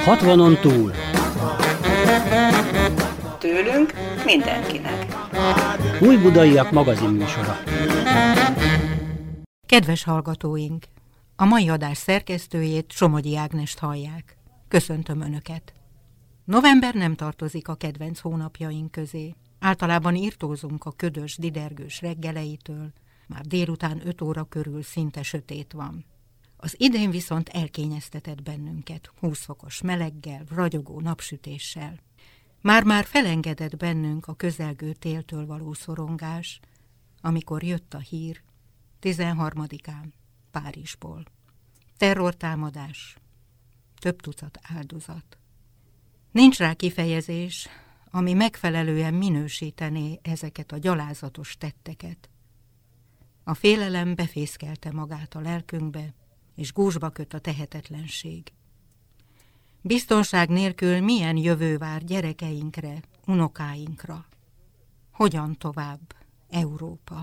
60-on túl. Tőlünk mindenkinek. Újbudaiak magazinműsora. Kedves hallgatóink! A mai adás szerkesztőjét, Somogyi Ágnest hallják. Köszöntöm Önöket! November nem tartozik a kedvenc hónapjaink közé. Általában irtózunk a ködös, didergős reggeleitől, már délután 5 óra körül szinte sötét van. Az idén viszont elkényeztetett bennünket 20 fokos meleggel, ragyogó napsütéssel. Már-már felengedett bennünk a közelgő téltől való szorongás, amikor jött a hír 13-án Párizsból. Terrortámadás, több tucat áldozat. Nincs rá kifejezés, ami megfelelően minősítené ezeket a gyalázatos tetteket. A félelem befészkelte magát a lelkünkbe, és gúzsba köt a tehetetlenség. Biztonság nélkül milyen jövő vár gyerekeinkre, unokáinkra? Hogyan tovább, Európa?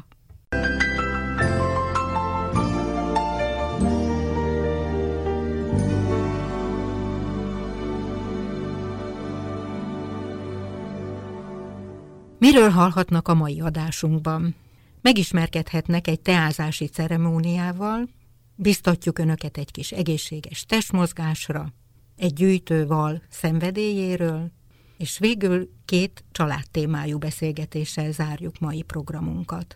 Miről hallhatnak a mai adásunkban? Megismerkedhetnek egy teázási ceremóniával, biztatjuk Önöket egy kis egészséges testmozgásra, egy gyűjtőval szenvedélyéről, és végül 2 családtémájú beszélgetéssel zárjuk mai programunkat.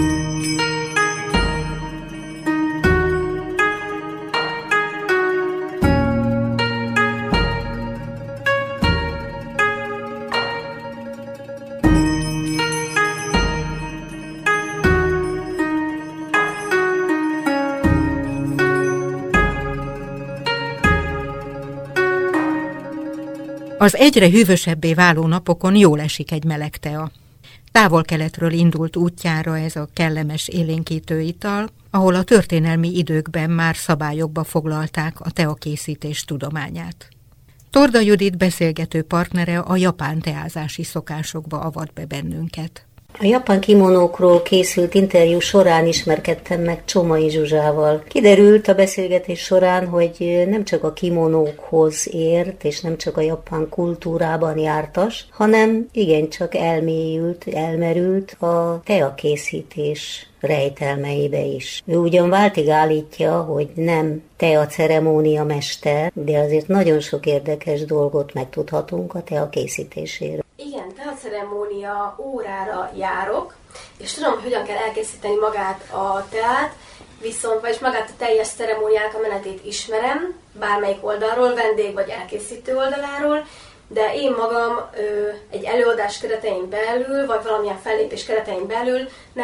Az egyre hűvösebbé váló napokon jól esik egy meleg tea. Távol-keletről indult útjára ez a kellemes élénkítő ital, ahol a történelmi időkben már szabályokba foglalták a teakészítés tudományát. Torda Judit beszélgető partnere a japán teázási szokásokba avat be bennünket. A japán kimonókról készült interjú során ismerkedtem meg Csomai Zsuzsával. Kiderült a beszélgetés során, hogy nem csak a kimonókhoz ért, és nem csak a japán kultúrában jártas, hanem igencsak elmerült a teakészítés rejtelmeibe is. Ő ugyan váltig állítja, hogy nem tea ceremónia mester, de azért nagyon sok érdekes dolgot megtudhatunk a tea készítéséről. Igen, teaceremónia órára járok, és tudom, hogy hogyan kell elkészíteni magát a teát, vagyis magát a teljes ceremóniának a menetét ismerem, bármelyik oldalról, vendég vagy elkészítő oldaláról, de én magam egy előadás keretein belül, vagy valamilyen fellépés keretein belül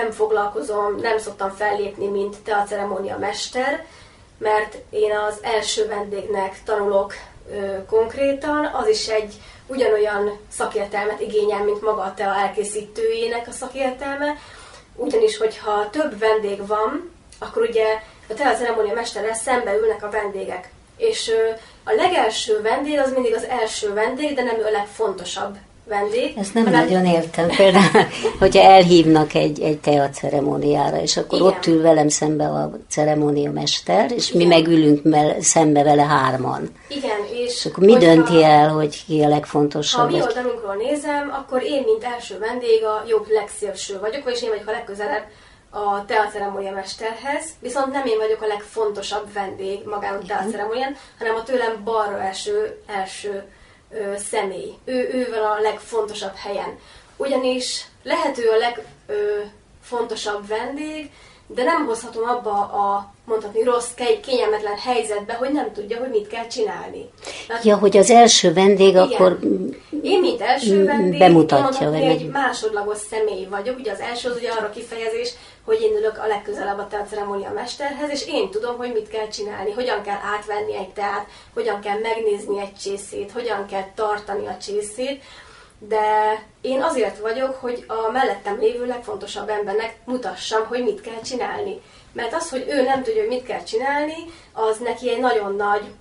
nem szoktam fellépni, mint teaceremónia mester, mert én az első vendégnek tanulok konkrétan, az is egy ugyanolyan szakértelmet igényel, mint maga a tea elkészítőjének a szakértelme, ugyanis, hogyha több vendég van, akkor ugye a teaceremónia mesterrel szembe ülnek a vendégek. És a legelső vendég az mindig az első vendég, de nem ő a legfontosabb vendég. Ezt nem nagyon értem. Például, hogyha elhívnak egy tea ceremóniára, és akkor igen, ott ül velem szembe a ceremóniamester, és igen, mi megülünk szembe vele 3-an. Igen, és akkor mi dönti el, hogy ki a legfontosabb? Ha a mi oldalunkról nézem, akkor én, mint első vendég, a jobb legszélső vagyok, vagyis én vagyok a legközelebb a teaceremónia mesterhez, viszont nem én vagyok a legfontosabb vendég magán a teaceremónián, hanem a tőlem balra első személy. Ő van a legfontosabb helyen. Ugyanis lehető a legfontosabb vendég, de nem hozhatom abba a mondhatni rossz, kényelmetlen helyzetbe, hogy nem tudja, hogy mit kell csinálni. Ja, hogy az első vendég igen, akkor én, mint első vendég, bemutatja, én egy másodlagos személy vagyok. Ugye az első az ugye arra kifejezés, hogy én ülök a legközelebb a teaceremónia mesterhez, és én tudom, hogy mit kell csinálni, hogyan kell átvenni egy teát, hogyan kell megnézni egy csészét, hogyan kell tartani a csészét, de én azért vagyok, hogy a mellettem lévő legfontosabb embernek mutassam, hogy mit kell csinálni. Mert az, hogy ő nem tudja, hogy mit kell csinálni, az neki egy nagyon nagy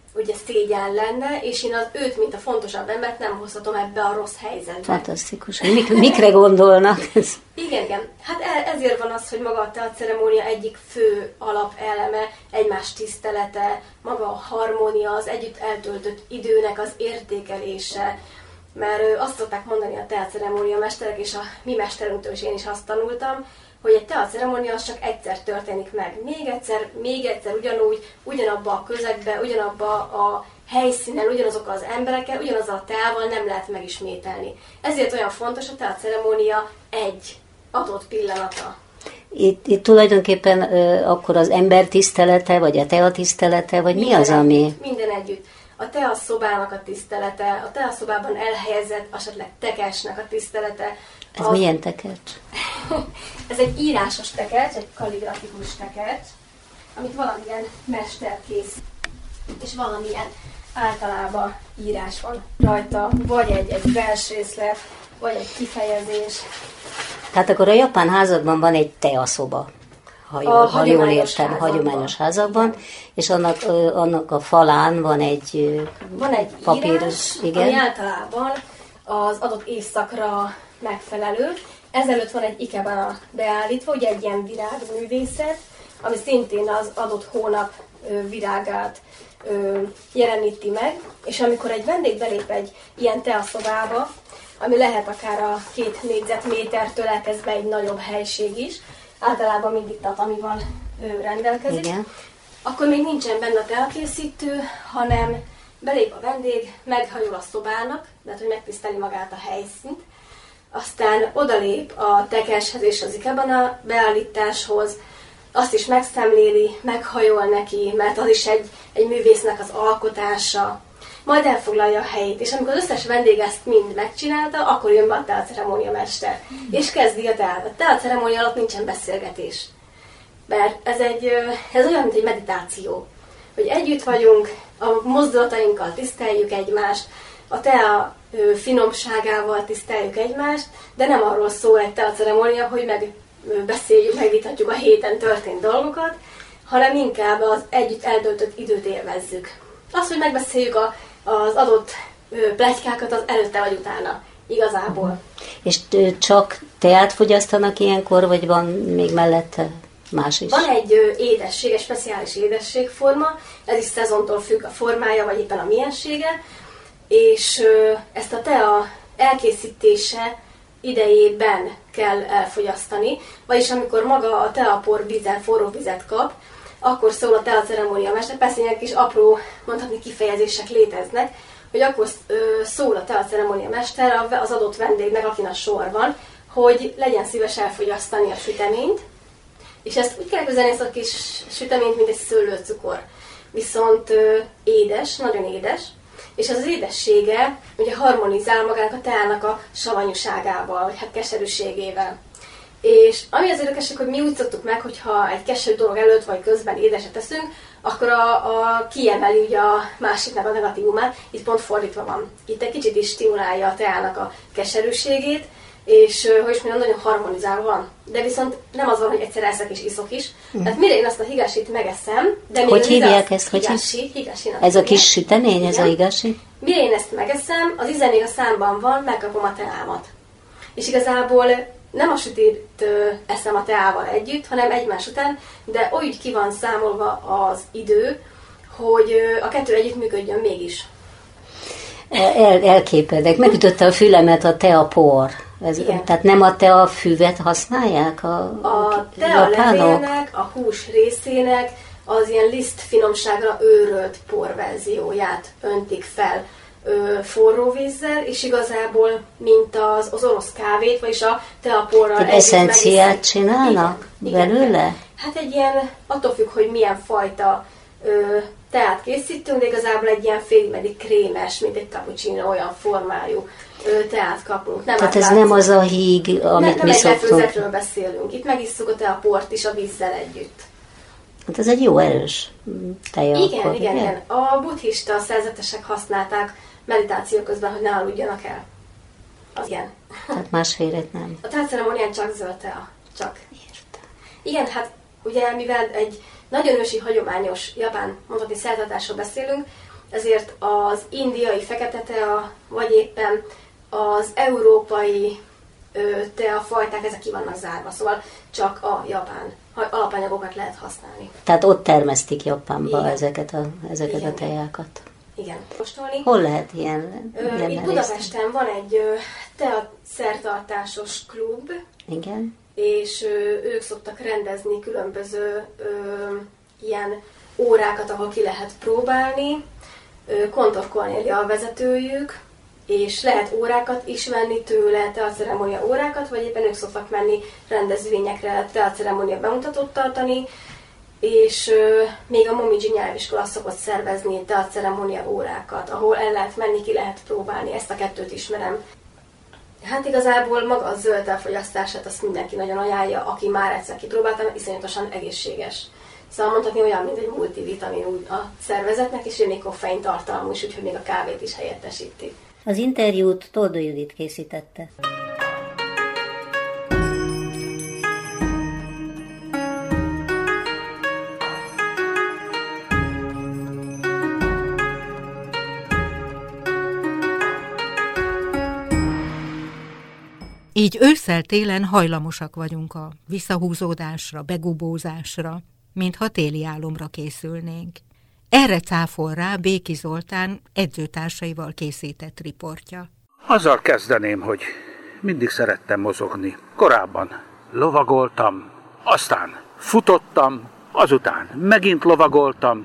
ugye szégyen lenne, és én őt, mint a fontosabb embert nem hozhatom ebbe a rossz helyzetbe. Fantasztikus. Mikre gondolnak? Igen. Hát ezért van az, hogy maga a teaceremónia egyik fő alapeleme, egymás tisztelete, maga a harmónia, az együtt eltöltött időnek az értékelése. Mert azt szokták mondani a teaceremónia mesterek, és a mi mesterünktől is én is azt tanultam, hogy egy teaceremónia az csak egyszer történik meg. Még egyszer, ugyanúgy, ugyanabba a közegbe, ugyanabba a helyszínen, ugyanazokkal az emberekkel, ugyanazzal a teával nem lehet megismételni. Ezért olyan fontos a teaceremónia egy adott pillanata. Itt tulajdonképpen akkor az ember tisztelete, vagy a tea tisztelete, vagy mi az, ami... Minden együtt. A teaszobának a tisztelete, a teaszobában elhelyezett, esetleg tekesnek a tisztelete. Ez milyen tekercs? Ez egy írásos tekercs, egy kalligrafikus tekercs, amit valamilyen mester kész, és valamilyen általában írás van rajta, vagy egy versrészlet, vagy egy kifejezés. Tehát akkor a japán házakban van egy teaszoba, ha jól értem, hagyományos házakban, és annak a falán van egy papíros, írás, ami általában az adott évszakra megfelelő. Ezelőtt van egy ikebana beállítva, ugye egy ilyen virágművészet, ami szintén az adott hónap virágát jeleníti meg, és amikor egy vendég belép egy ilyen teaszobába, ami lehet akár a 2 négyzetmétertől elkezdve egy nagyobb helység is, általában mindig tatamival rendelkezik, igen. Akkor még nincsen benne a teakészítő, hanem belép a vendég, meghajol a szobának, tehát hogy megtiszteli magát a helyszínt, aztán odalép a tekeshez és az ikebana beállításhoz, azt is megszemléli, meghajol neki, mert az is egy művésznek az alkotása, majd elfoglalja a helyét, és amikor az összes vendég ezt mind megcsinálta, akkor jön be a teaceremónia mester, és kezdi a teát. A teaceremónia alatt nincsen beszélgetés, mert ez olyan, mint egy meditáció, hogy együtt vagyunk, a mozdulatainkkal tiszteljük egymást, a tea finomságával tiszteljük egymást, de nem arról szól egy teaceremónia, hogy megbeszéljük, megvitatjuk a héten történt dolgokat, hanem inkább az együtt eltöltött időt élvezzük. Az, hogy megbeszéljük az adott pletykákat, az előtte vagy utána, igazából. És csak teát fogyasztanak ilyenkor, vagy van még mellette más is? Van egy édesség, egy speciális édességforma, ez is szezontól függ a formája, vagy éppen a miensége, és ezt a tea elkészítése idejében kell elfogyasztani, vagyis amikor maga a teapor vizet, forró vizet kap, akkor szól a teaceremónia mester, persze ilyen kis apró, mondhatni kifejezések léteznek, hogy akkor szól a teaceremónia mester az adott vendégnek, akin a sor van, hogy legyen szíves elfogyasztani a süteményt, és ezt úgy kell elképzelni, ezt a kis süteményt, mint egy szőlőcukor. Viszont édes, nagyon édes, és az édessége ugye harmonizál magának a teának a savanyúságával, vagy hát keserűségével. És ami az érdekesség, hogy mi úgy szoktuk meg, hogyha egy keserű dolog előtt vagy közben édeset teszünk, akkor a kiemeli ugye a másiknak a negatívumát, itt pont fordítva van. Itt egy kicsit is stimulálja a teának a keserűségét, és hogy is mondjam, nagyon harmonizálva van. De viszont nem az van, hogy egyszer eszek és iszok is. Tehát mire én azt a higasit megeszem, de még hogy hívják ezt? Higashi, ez a kis sütemény, ez a higashi? Mire én ezt megeszem, az íze még a számban van, megkapom a teámat. És igazából nem a sütét eszem a teával együtt, hanem egymás után, de úgy ki van számolva az idő, hogy a kettő együtt működjön mégis. Elképedek. Megütötte a fülemet a teapor. Tehát nem a teafüvet használják a tealevélnek, a hús részének az ilyen liszt finomságra őrölt porverzióját öntik fel forró vízzel, és igazából, mint az orosz kávét, vagyis a teaporral együtt eszenciát csinálnak belőle? Hát egy ilyen, attól függ, hogy milyen fajta teát készítünk, de igazából egy ilyen félig-meddig krémes, mint egy cappuccino, olyan formájú teát kapunk. Tehát ez nem az a híg, amit mi szoktunk. Nem egy lefőzetről beszélünk. Itt megisszuk a teaport is a vízzel együtt. Hát ez egy jó erős teja. Igen. A buddhista szerzetesek használták meditáció közben, hogy ne aludjanak el. Az ilyen. Tehát másfélet nem. A teaceremónián csak zöld tea. Csak. Értem. Igen, hát ugye mivel egy nagyon ősi, hagyományos japán, mondhatni szertartásról beszélünk, ezért az indiai fekete tea, vagy éppen az európai teafajták, ezek ki vannak zárva, szóval csak a japán alapanyagokat lehet használni. Tehát ott termesztik Japánba Igen. ezeket a tejákat. Igen. Kóstolni. Hol lehet ilyen Itt Budapesten van egy tea szertartásos klub, Igen. és ők szoktak rendezni különböző ilyen órákat, ahol ki lehet próbálni. Kontor Kornélia a vezetőjük, és lehet órákat is venni tőle, teaceremónia órákat, vagy éppen ők szoktak menni rendezvényekre, teaceremónia bemutatót tartani, és még a Momiji nyelviskola szokott szervezni teaceremónia órákat, ahol el lehet menni, ki lehet próbálni, ezt a kettőt ismerem. Hát igazából maga a zöld elfogyasztását azt mindenki nagyon ajánlja, aki már egyszer kipróbálta, mert iszonyatosan egészséges. Szóval mondhatni olyan, mint egy multivitamin úgy a szervezetnek, és még koffein tartalmú is, úgyhogy még a kávét is helyettesíti. Az interjút Toldó Judit készítette. Így ősszel-télen hajlamosak vagyunk a visszahúzódásra, begubózásra, mintha téli álomra készülnénk. Erre cáfol rá Béki Zoltán edzőtársaival készített riportja. Azzal kezdeném, hogy mindig szerettem mozogni. Korábban lovagoltam, aztán futottam, azután megint lovagoltam,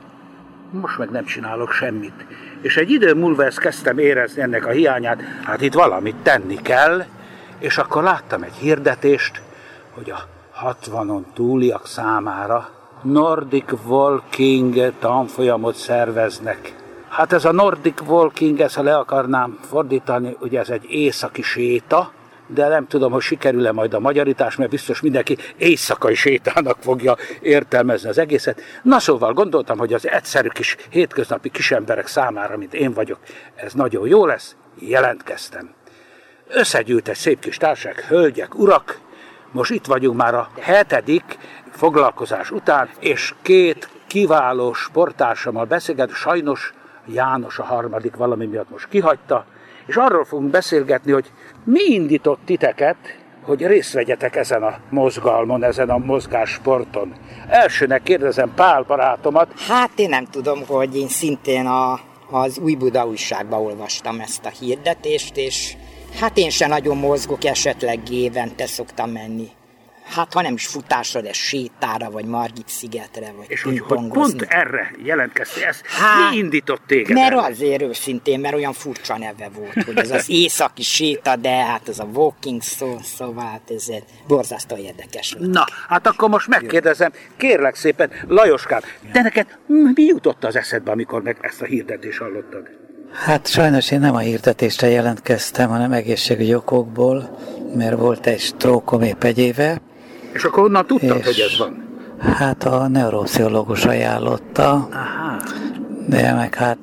most meg nem csinálok semmit. És egy idő múlva ezt kezdtem érezni ennek a hiányát, hát itt valamit tenni kell, és akkor láttam egy hirdetést, hogy a 60-on túliak számára Nordic Walking tanfolyamot szerveznek. Hát ez a Nordic Walking, ezt ha le akarnám fordítani, ugye ez egy északi séta, de nem tudom, hogy sikerül-e majd a magyarítás, mert biztos mindenki éjszakai sétának fogja értelmezni az egészet. Na szóval gondoltam, hogy az egyszerű kis hétköznapi kisemberek számára, mint én vagyok, ez nagyon jó lesz, jelentkeztem. Összegyűlt egy szép kis társaság, hölgyek, urak, most itt vagyunk már a 7. foglalkozás után, és 2 kiváló sporttársammal beszélget, sajnos János a 3. valami miatt most kihagyta, és arról fogunk beszélgetni, hogy mi indított titeket, hogy részt vegyetek ezen a mozgalmon, ezen a mozgássporton. Elsőnek kérdezem Pál barátomat. Hát én nem tudom, hogy én szintén az Új Buda újságban olvastam ezt a hirdetést, és hát én sem nagyon mozgok, esetleg évente szoktam menni. Hát ha nem is futásra, de sétára, vagy Margit-szigetre, vagy és hogy pont erre jelentkeztél, mi indított téged? Mert azért őszintén, mert olyan furcsa neve volt, hogy ez az északi séta, de hát ez a walking szó, szóval hát ez borzasztó érdekes volt. Na, hát akkor most megkérdezem, kérlek szépen, Lajoskám, te neked mi jutott az eszedbe, amikor meg ezt a hirdetést hallottad? Hát sajnos én nem a hirdetésre jelentkeztem, hanem egészségügyi okokból, mert volt egy strókom épp egy éve. És akkor onnan tudtad, hogy ez van? Hát a neuropszichológus ajánlotta, Aha. de meg hát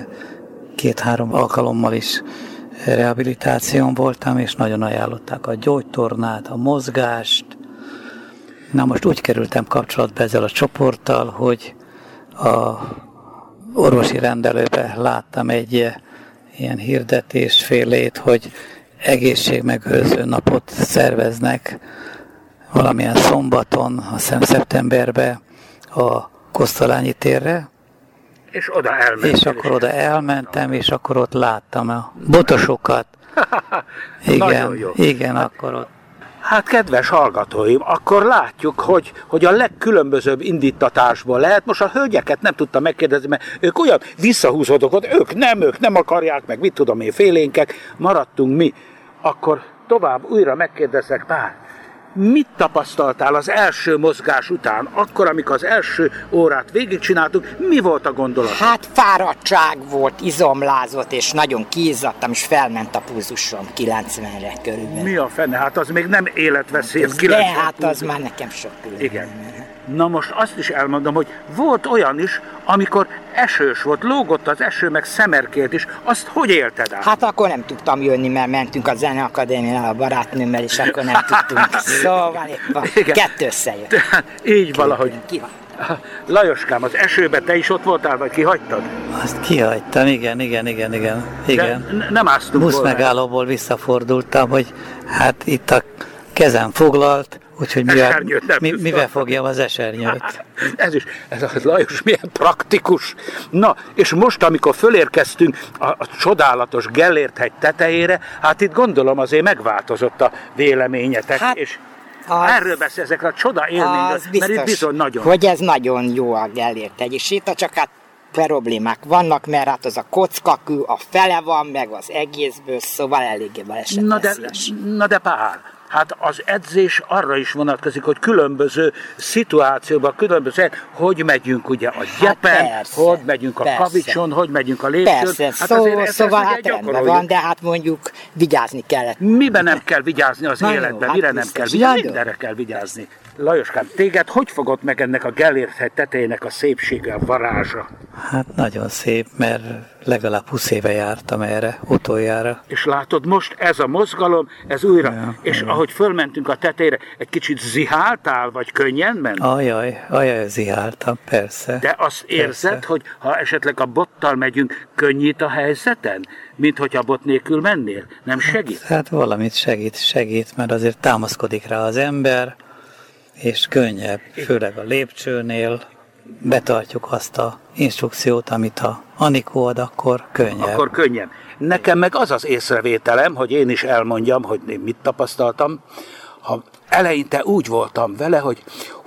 2-3 alkalommal is rehabilitáción voltam, és nagyon ajánlották a gyógytornát, a mozgást. Na most úgy kerültem kapcsolatba ezzel a csoporttal, hogy a orvosi rendelőbe láttam egy ilyen hirdetésfélét, hogy egészségmegőrző napot szerveznek valamilyen szombaton, azt hiszem szeptemberben a Kosztolányi térre. És oda elmentem. És akkor oda elmentem, és akkor ott láttam a botosokat. Igen, akkor ott. Hát kedves hallgatóim, akkor látjuk, hogy a legkülönbözőbb indítatásból lehet. Most a hölgyeket nem tudtam megkérdezni, mert ők olyan visszahúzódok ott, ők nem akarják, meg mit tudom én, félénkek, maradtunk mi. Akkor tovább újra megkérdezek, Pál, mit tapasztaltál az első mozgás után? Akkor, amikor az első órát végigcsináltuk, mi volt a gondolat? Hát fáradtság volt, izomlázott, és nagyon kiizzadtam, és felment a pulzusom 90-re körülbelül. Mi a fene? Hát az még nem életveszélyes. De hát az már nekem sok különböző. Igen. Na most azt is elmondom, hogy volt olyan is, amikor esős volt, lógott az eső, meg szemerkélt is. Azt hogy élted át? Hát akkor nem tudtam jönni, mert mentünk a Zeneakadémiára a barátnőmmel, és akkor nem tudtunk. Szóval éppen 2 összejött. Tehát így valahogy. Ki van? Lajoskám, az esőbe te is ott voltál, vagy kihagytad? Azt kihagytam, igen. De nem áztunk volna. Buszmegállóból visszafordultam, hogy hát itt a kezem foglalt, úgyhogy mivel fogjam az esernyőt. Ez a Lajos milyen praktikus. Na, és most, amikor fölérkeztünk a csodálatos Gellért-hegy tetejére, hát itt gondolom azért megváltozott a véleményetek, hát, és erről beszél, ezekre a csoda élményről, mert itt bizony nagyon. Hogy ez nagyon jó a Gellért-hegy, és itt csak hát problémák vannak, mert hát az a kockakő, a fele van, meg az egészből, szóval eléggé balesetveszélyes. Na de Pál, hát az edzés arra is vonatkozik, hogy különböző szituációban, hogy megyünk ugye a gyepen, hogy megyünk a kavicson, hogy megyünk a lépcsőn. Persze, hát szóval hát rendben van, de hát mondjuk vigyázni kellett. Miben nem kell vigyázni az életben, mire nem kell vigyázni? Mindenre kell vigyázni. Lajoskám, téged hogy fogott meg ennek a Gellért-hegy tetejének a szépsége, a varázsa? Hát nagyon szép, mert legalább 20 éve jártam erre, utoljára. És látod, most ez a mozgalom, ez újra, és ahogy fölmentünk a tetejére, egy kicsit ziháltál, vagy könnyen ment? Ajaj, ziháltam, persze. De azt érzed, hogy ha esetleg a bottal megyünk, könnyít a helyzeten? Mint hogyha a bot nélkül mennél? Nem segít? Hát valamit segít, mert azért támaszkodik rá az ember, és könnyebb, főleg a lépcsőnél betartjuk azt a instrukciót, amit a Anikó ad, akkor könnyebb. Nekem meg az az észrevételem, hogy én is elmondjam, hogy én mit tapasztaltam, ha eleinte úgy voltam vele, hogy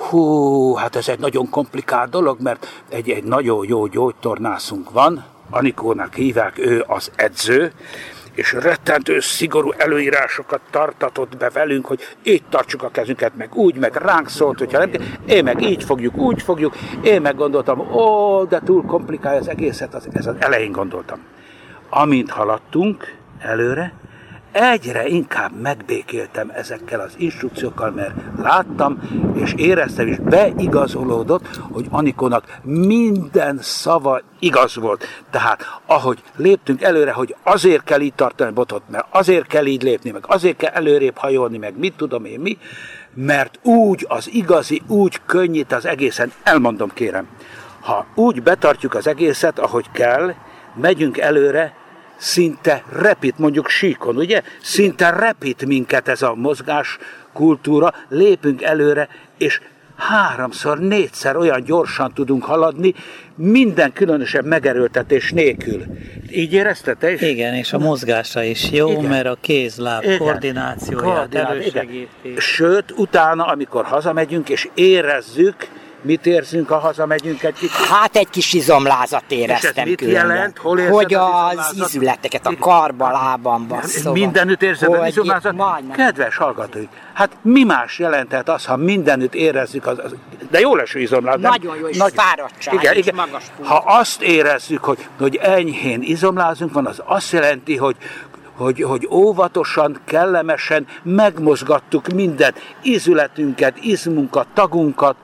hát ez egy nagyon komplikált dolog, mert egy nagyon jó gyógytornászunk van, Anikónak hívják, ő az edző, és rettentő szigorú előírásokat tartatott be velünk, hogy így tartsuk a kezünket, meg úgy, meg ránk szólt, hogyha nem, én meg így fogjuk, úgy fogjuk, én meg gondoltam, de túl komplikálja az egészet, ez az elején gondoltam. Amint haladtunk előre, egyre inkább megbékéltem ezekkel az instrukciókkal, mert láttam és éreztem, és beigazolódott, hogy Anikónak minden szava igaz volt. Tehát ahogy léptünk előre, hogy azért kell így tartani botot, mert azért kell így lépni, meg azért kell előrébb hajolni, meg mit tudom én mi, mert úgy az igazi, úgy könnyít az egészen. Elmondom, kérem, ha úgy betartjuk az egészet, ahogy kell, megyünk előre, szinte repít, mondjuk síkon, ugye? Szinte repít minket ez a mozgás kultúra, lépünk előre, és 3-szor, 4-szer olyan gyorsan tudunk haladni, minden különösebb megerőltetés nélkül. Így érezted te is? Igen, és a mozgásra is jó, igen. Mert a kézláb koordinációját elősegíti. Sőt, utána, amikor hazamegyünk, és érezzük, mit érzünk, ha hazamegyünk egy kicsit? Hát egy kis izomlázat éreztem. És ez mit jelent? Hol érzed hogy az izületeket, a karba, lábamba. Szóval, mindenütt érzed az izomlázat? Kedves hallgatók, hát mi más jelenthet az, ha mindenütt érezzük, de jó leső izomlázat. Nagyon jó, és fáradtság, és magas pult. Ha azt érezzük, hogy enyhén izomlázunk van, az azt jelenti, hogy óvatosan, kellemesen megmozgattuk minden izületünket, izmunkat, tagunkat.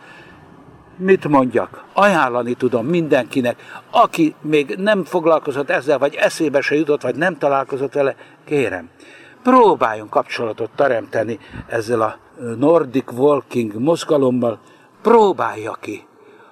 Mit mondjak? Ajánlani tudom mindenkinek, aki még nem foglalkozott ezzel, vagy eszébe se jutott, vagy nem találkozott vele, kérem, próbáljon kapcsolatot teremteni ezzel a Nordic Walking mozgalommal, próbálja ki.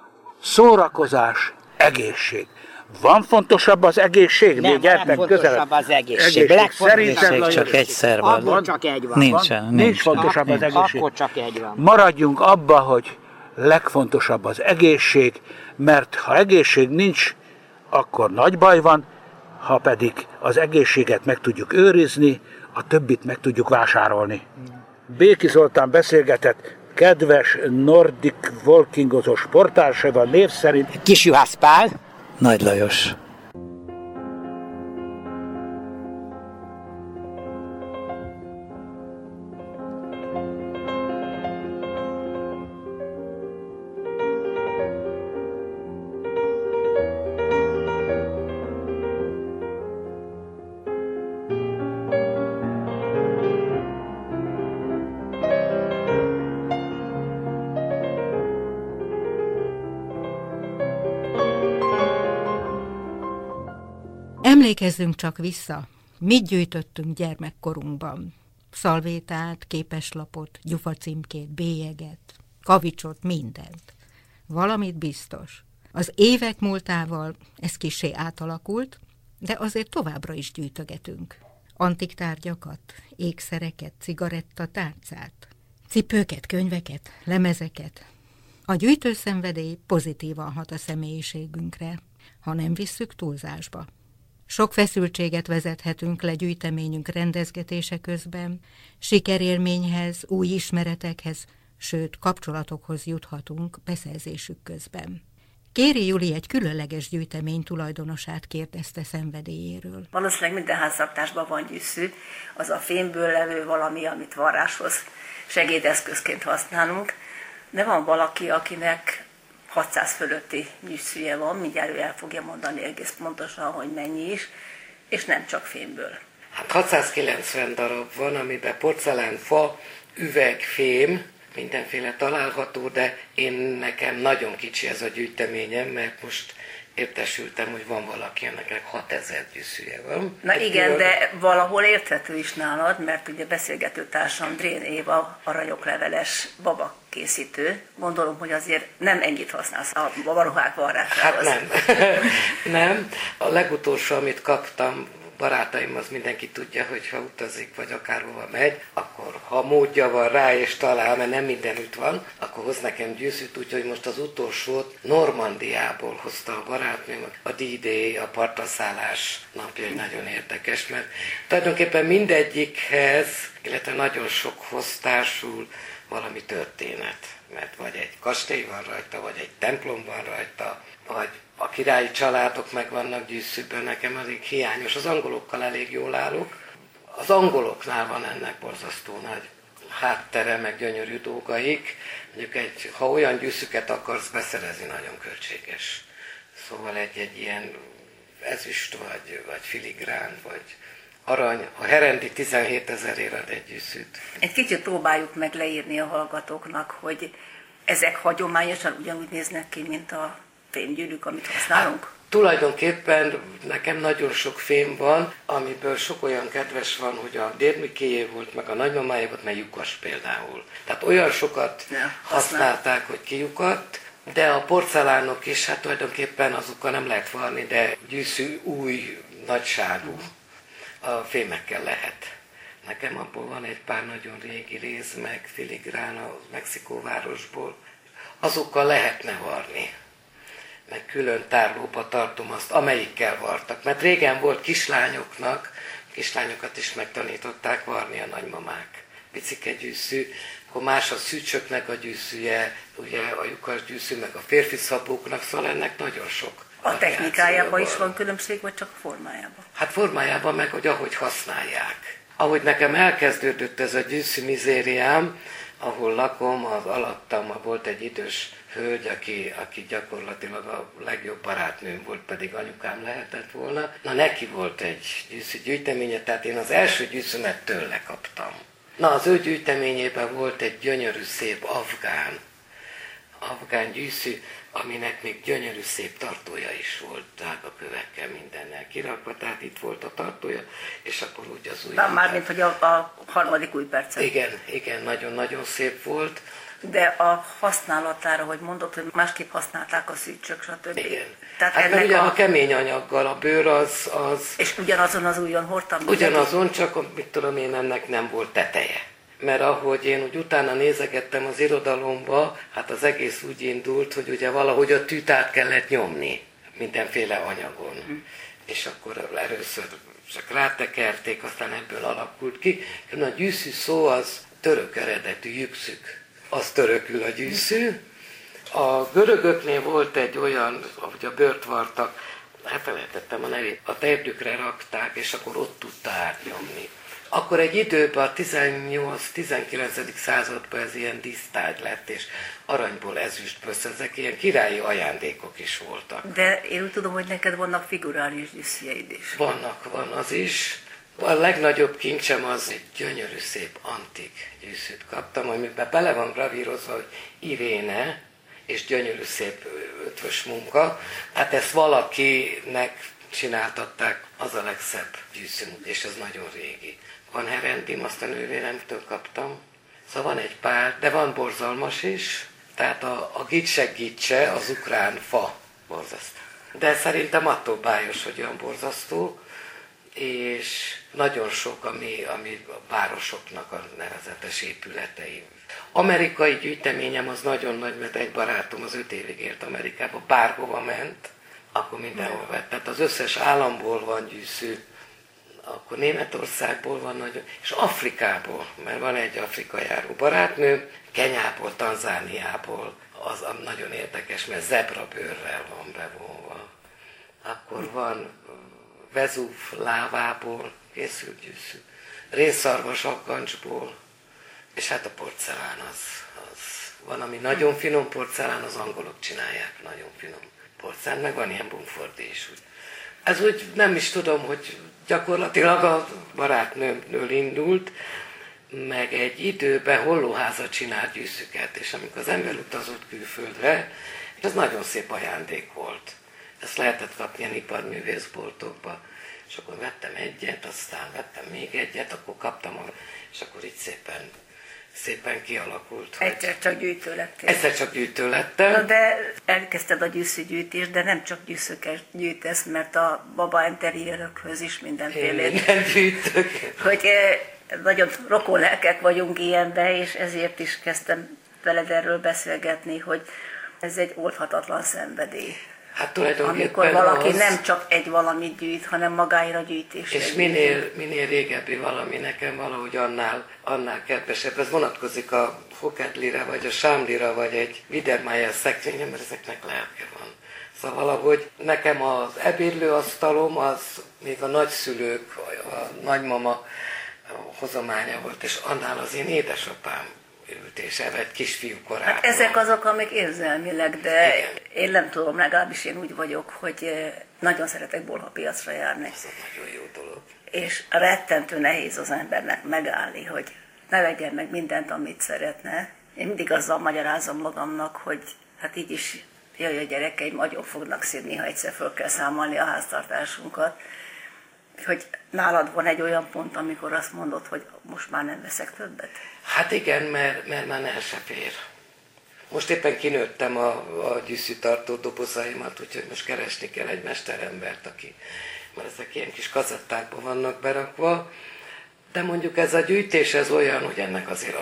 Szórakozás, egészség. Van fontosabb az egészség? Nem fontosabb az egészség. Szerintem csak egyszer van. Akkor csak egy van. Nincs fontosabb az egészség. Akkor csak egy van. Maradjunk abba, hogy legfontosabb az egészség, mert ha egészség nincs, akkor nagy baj van, ha pedig az egészséget meg tudjuk őrizni, a többit meg tudjuk vásárolni. Béki Zoltán beszélgetett kedves Nordic Walkingozó sportársával, név szerint Kisjuhász Pál, Nagy Lajos. Emlékezzünk csak vissza, mit gyűjtöttünk gyermekkorunkban. Szalvétát, képeslapot, gyufacímkét, bélyeget, kavicsot, mindent. Valamit biztos. Az évek múltával ez kissé átalakult, de azért továbbra is gyűjtögetünk. Antik tárgyakat, ékszereket, cigarettatárcát, cipőket, könyveket, lemezeket. A gyűjtőszenvedély pozitívan hat a személyiségünkre, ha nem visszük túlzásba. Sok feszültséget vezethetünk le gyűjteményünk rendezgetése közben, sikerélményhez, új ismeretekhez, sőt kapcsolatokhoz juthatunk beszerzésük közben. Kéri Juli egy különleges gyűjtemény tulajdonosát kérdezte szenvedélyéről. Valószínűleg minden háztartásban van gyűszű, az a fémből levő valami, amit varráshoz segédeszközként használunk, de van valaki, akinek 600 fölötti gyűszűje van, mindjárt ő el fogja mondani egész pontosan, hogy mennyi is, és nem csak fémből. Hát 690 darab van, amiben porcelán, fa, üveg, fém, mindenféle található, de nekem nagyon kicsi ez a gyűjteményem, mert most értesültem, hogy van valaki, ennek 6000 gyűszűje van. Na igen, de valahol érthető is nálad, mert ugye beszélgető társam Drén Éva aranyokleveles babakészítő. Gondolom, hogy azért nem ennyit használsz a babaruhák varrásához. Hát nem. Nem. A legutolsó, amit kaptam, barátaim, az mindenki tudja, hogy ha utazik, vagy akárhova megy, akkor ha módja van rá és talál, mert nem mindenütt van, akkor hoz nekem gyűszűt, úgyhogy most az utolsót Normandiából hozta a barátnőm, a D-Day, a partraszállás napja, egy nagyon érdekes, mert tulajdonképpen mindegyikhez, illetve nagyon sokhoz társul valami történet, mert vagy egy kastély van rajta, vagy egy templom van rajta, vagy a királyi családok meg vannak gyűszűbben, nekem elég hiányos. Az angolokkal elég jól állok. Az angoloknál van ennek borzasztó nagy háttere, meg gyönyörű dolgaik. Mondjuk ha olyan gyűszűket akarsz beszerezni, nagyon költséges. Szóval egy ilyen ezüst, vagy filigrán, vagy arany. A Herendi 17 000-ért ad egy gyűszűt. Egy kicsit próbáljuk meg leírni a hallgatóknak, hogy ezek hagyományosan ugyanúgy néznek ki, mint a fémgyűrűk, amit használunk? Hát, tulajdonképpen nekem nagyon sok fém van, amiből sok olyan kedves van, hogy a dédmikéjé volt, meg a nagymamájé volt, meg lyukas például. Tehát olyan sokat használták, hogy kilyukadt, de a porcelánok is, hát tulajdonképpen azokkal nem lehet varni, de gyűszű új nagyságú a fémekkel lehet. Nekem abból van egy pár nagyon régi rész, meg filigrán a Mexikóvárosból. Azokkal lehetne varni. Meg külön tárlóba tartom azt, amelyikkel vartak. Mert régen volt kislányokat is megtanították varni a nagymamák. Picike gyűszű, akkor más a szűcsöknek a gyűszűje, ugye a lyukas gyűszű, meg a férfi szabóknak, szóval ennek nagyon sok. A technikájában is van különbség, vagy csak formájában? Hát formájában meg, hogy ahogy használják. Ahogy nekem elkezdődött ez a gyűszű mizériám, ahol lakom, az alattam volt egy idős hölgy, aki gyakorlatilag a legjobb barátnőm volt, pedig anyukám lehetett volna. Na neki volt egy gyűjteménye, tehát én az első gyűszűmet tőle kaptam. Na az ő gyűjteményében volt egy gyönyörű szép afgán gyűszű, aminek még gyönyörű szép tartója is volt, drága kövekkel mindennel kirakva, tehát itt volt a tartója, és akkor úgy az új... Mármint, hogy a harmadik új percen. Igen, nagyon-nagyon szép volt. De a használatára, hogy mondod, hogy másképp használták a szűcsök, stb. Igen. Tehát hát mert ugyan a kemény anyaggal, a bőr az... És ugyanazon az újon hordtam? Ugyanazon, csak mit tudom én, ennek nem volt teteje. Mert ahogy én úgy utána nézegettem az irodalomba, hát az egész úgy indult, hogy ugye valahogy a tűt át kellett nyomni mindenféle anyagon. És akkor először csak rátekerték, aztán ebből alakult ki. A gyűszű szó az török eredetű, jükszük. Az törökül a gyűszű. A görögöknél volt egy olyan, ahogy a bőrt vartak, elfelejtettem a nevét, a terdükre rakták, és akkor ott tudta átnyomni. Akkor egy időben, a 18-19. században ez ilyen dísztárgy lett, és aranyból, ezüstből, ezek ilyen királyi ajándékok is voltak. De én úgy tudom, hogy neked vannak figurális gyűszűjeid is. Van az is. A legnagyobb kincsem az egy gyönyörű szép antik gyűszűt kaptam, amiben bele van gravírozva, hogy Iréne, és gyönyörű szép ötvös munka. Hát ezt valakinek csináltatták, az a legszebb gyűszű, és ez nagyon régi. Van Herendim, azt a nővéremtől kaptam. Szóval van egy pár, de van borzalmas is. Tehát a gicse az ukrán fa borzasztó. De szerintem attól bájos, hogy olyan borzasztó, és nagyon sok, ami a városoknak a nevezetes épületei. Amerikai gyűjteményem az nagyon nagy, mert egy barátom az 5 évig élt Amerikába, bárhova ment, akkor mindenhol vett. Tehát az összes államból van gyűszű, akkor Németországból van nagyon, és Afrikából, mert van egy Afrika járó barátnő, Kenyából, Tanzániából, az nagyon érdekes, mert zebrabőrrel van bevonva. Akkor van Vezúv lávából készült gyűszű, rénszarvas akkancsból, és hát a porcelán az van, ami nagyon finom porcelán, az angolok csinálják nagyon finom porcelán, meg van ilyen Bumfordi is. Ez úgy nem is tudom, hogy gyakorlatilag a barátnőmről indult, meg egy időben hollóházat csinált gyűszüket, és amikor az ember utazott külföldre, ez nagyon szép ajándék volt. Ezt lehetett kapni ilyen iparművészboltokba, és akkor vettem egyet, aztán vettem még egyet, akkor kaptam, és akkor így szépen kialakult. Egyszer csak gyűjtő lettél. Egyszer csak gyűjtő lettem. Na de elkezdted a gyűszűgyűjtést, de nem csak gyűszöket gyűjtesz, mert a baba interjérökhöz is mindenfélét. Minden gyűjtök. Hogy nagyon rokon lelkek vagyunk ilyenbe, és ezért is kezdtem veled erről beszélgetni, hogy ez egy oldhatatlan szenvedély. Hát tulajdonképpen amikor valaki nem csak egy valamit gyűjt, hanem magáira gyűjtés. És minél régebbi valami nekem valahogy annál kedvesebb. Ez vonatkozik a Hokedlire, vagy a Sámlira, vagy egy Biedermeier szekrényre, mert ezeknek lelke van. Szóval valahogy nekem az ebédlőasztalom az még a nagyszülők, a nagymama hozománya volt, és annál az én édesapám ült, és egy kisfiú korában. Hát ezek azok, amik érzelmileg, de igen. Én nem tudom, legalábbis én úgy vagyok, hogy nagyon szeretek bolhapiacra járni. Ez nagyon jó dolog. És rettentő nehéz az embernek megállni, hogy ne vegyen meg mindent, amit szeretne. Én mindig azzal magyarázom magamnak, hogy hát így is jaj, a gyerekeim agyon fognak szídni, ha egyszer föl kell számolni a háztartásunkat. Hogy nálad van egy olyan pont, amikor azt mondod, hogy most már nem veszek többet? Hát igen, mert már el se fér. Most éppen kinőttem a gyűszűtartó dobozaimat, úgyhogy most keresni kell egy mesterembert, mert ezek ilyen kis kazettákban vannak berakva. De mondjuk ez a gyűjtés ez olyan, hogy ennek azért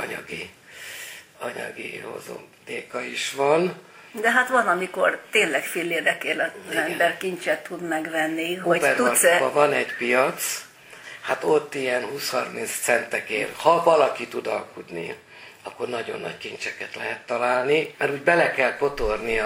anyagi hozamtéka is van. De hát van, amikor tényleg fillérekért az ember kincset tud megvenni, hogy tudsz-e... van egy piac, hát ott ilyen 20-30 centekért, ha valaki tud alkudni, akkor nagyon nagy kincseket lehet találni, mert úgy bele kell kotorni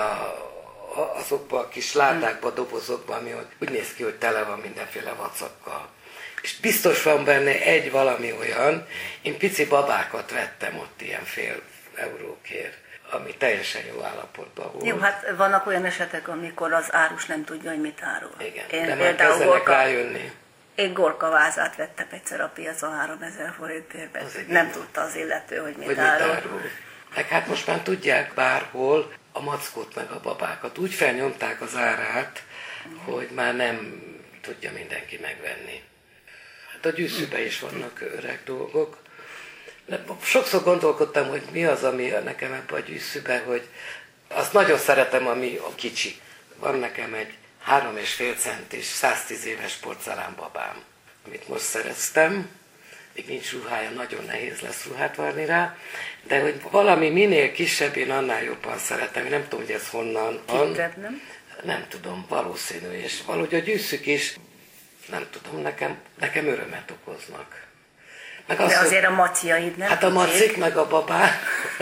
azokba a kis ládákba, dobozokba, ami úgy néz ki, hogy tele van mindenféle vacakkal. És biztos van benne egy valami olyan, én pici babákat vettem ott ilyen fél eurókért, ami teljesen jó állapotban volt. Jó, hát vannak olyan esetek, amikor az árus nem tudja, hogy mit árul. Igen, én de már kezdenek rájönni. Én Gorka vázát vettem egyszer a piacon 3000 forintért, nem tudta az illető, hogy mit árul. Meg hát most már tudják bárhol a mackót meg a babákat. Úgy felnyomták az árát, hogy már nem tudja mindenki megvenni. Hát a gyűszűben is vannak öreg dolgok. De sokszor gondolkodtam, hogy mi az, ami nekem ebben a gyűszűben, hogy azt nagyon szeretem, ami a kicsi. Van nekem egy 3,5 centis, 110 éves porcelánbabám, amit most szereztem. Még nincs ruhája, nagyon nehéz lesz ruhát varni rá, de hogy valami minél kisebb, én annál jobban szeretem. Én nem tudom, hogy ez honnan van. Kitted, nem? Nem tudom, valószínű, és valahogy a gyűszűk is, nem tudom, nekem örömet okoznak. Meg de azért a maciaid nem? Hát a macik, meg a babák,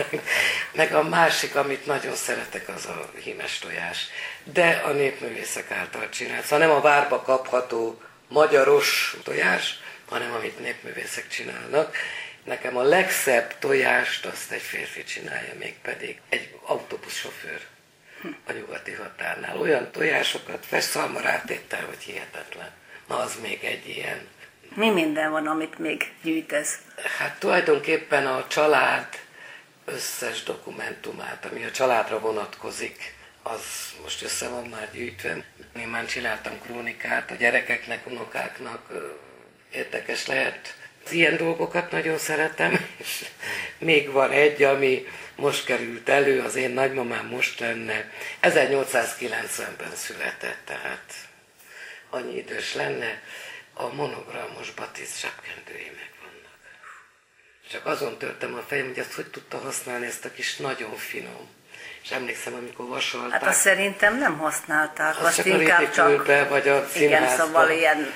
meg a másik, amit nagyon szeretek, az a hímes tojás. De a népművészek által csinált. Szóval nem a várba kapható magyaros tojás, hanem amit népművészek csinálnak. Nekem a legszebb tojást azt egy férfi csinálja, mégpedig egy autóbuszsofőr a nyugati határnál. Olyan tojásokat fest szalmarátéttel, hogy hihetetlen. Na, az még egy ilyen. Mi minden van, amit még gyűjtesz? Hát tulajdonképpen a család összes dokumentumát, ami a családra vonatkozik, az most össze van már gyűjtve. Én már csináltam krónikát a gyerekeknek, unokáknak, érdekes lehet. Az ilyen dolgokat nagyon szeretem, és még van egy, ami most került elő, az én nagymamám most lenne, 1890-ben született, tehát annyi idős lenne, a monogramos Batisz zsebkendői megvannak. Csak azon törtem a fejem, hogy ezt hogy tudta használni, ezt a kis nagyon finom. És emlékszem, amikor vasalták. Hát azt szerintem nem használták, azt csak inkább csak... vagy a színházban. Igen, szóval ilyen...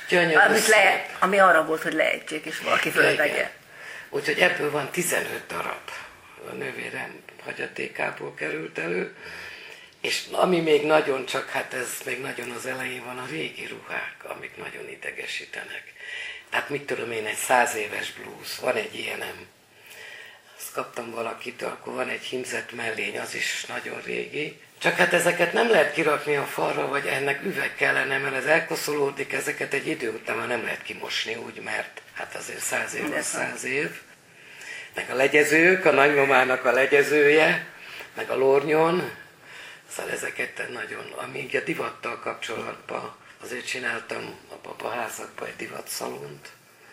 Ami arra volt, hogy leejtsék, és valaki fölvegye. Úgyhogy ebből van 15 darab. A nővérem hagyatékából került elő. És ami még nagyon csak, hát ez még nagyon az elején van, a régi ruhák, amik nagyon idegesítenek. Tehát mit tudom én, egy 100 éves blúz, van egy ilyenem. Azt kaptam valakitől, akkor van egy hímzett mellény, az is nagyon régi. Csak hát ezeket nem lehet kirakni a falra, vagy ennek üveg kellene, mert ez elkoszolódik, ezeket egy idő után már nem lehet kimosni úgy, mert hát azért 100 év az 100 év. Meg a legyezők, a nagymamának a legyezője, meg a lornyon. Szóval ezeket nagyon, amíg a divattal kapcsolatban, azért csináltam a babaházakban egy divatszalont.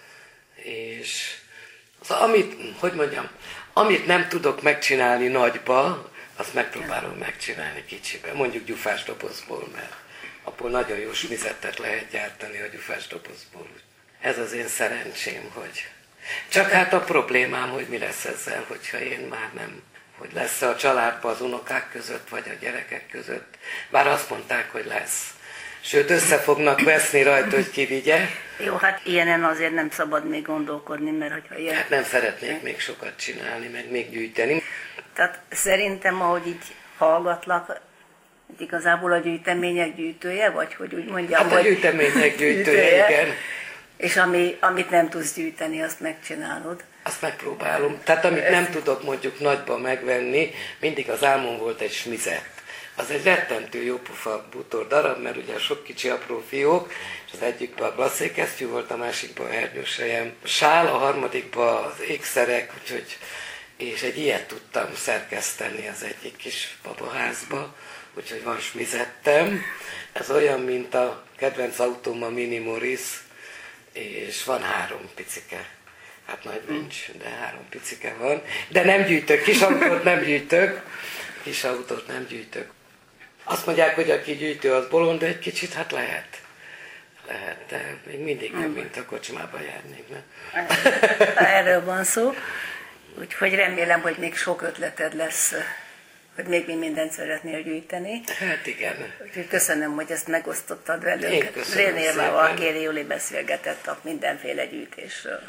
És szóval amit nem tudok megcsinálni nagyba, azt megpróbálom megcsinálni kicsibe. Mondjuk gyufás dobozból, mert abból nagyon jó smizettet lehet gyártani a gyufás dobozból. Ez az én szerencsém, hogy... Csak hát a problémám, hogy mi lesz ezzel, hogyha én már nem... hogy lesz a családban az unokák között, vagy a gyerekek között. Bár azt mondták, hogy lesz. Sőt, össze fognak veszni rajta, hogy ki vigye. Jó, hát ilyenen azért nem szabad még gondolkodni, mert hogyha ilyen... Hát nem szeretnék még sokat csinálni, meg még gyűjteni. Tehát szerintem, ahogy így hallgatlak, igazából a gyűjtemények gyűjtője, vagy hogy úgy mondjam, hát a gyűjtemények gyűjtője, igen. És amit nem tudsz gyűjteni, azt megcsinálod. Azt megpróbálom. Tehát amit nem tudok mondjuk nagyban megvenni, mindig az álmom volt egy smizett. Az egy rettentő jópofa bútor darab, mert ugye sok kicsi apró fiók, és az egyikben a glacékesztyű volt, a másikban a hernyósejem sál, a harmadikban az ékszerek, úgyhogy, és egy ilyet tudtam szerkeszteni az egyik kis babaházba, úgyhogy van smizettem. Ez olyan, mint a kedvenc autóm, a Mini Morris, és van 3 picike. Hát nagy nincs, de 3 picike van. De nem gyűjtök, kis autót nem gyűjtök. Kis autót nem gyűjtök. Azt mondják, hogy aki gyűjtő, az bolond, de egy kicsit, hát lehet. Lehet, de még mindig nem, mint a kocsmába járnék. Erről van szó. Úgyhogy remélem, hogy még sok ötleted lesz, hogy még mi mindent szeretnél gyűjteni. Hát igen. Úgyhogy köszönöm, hogy ezt megosztottad velünk. Én köszönöm Rénérmával Kéri Júli beszélgetett a mindenféle gyűjtésről.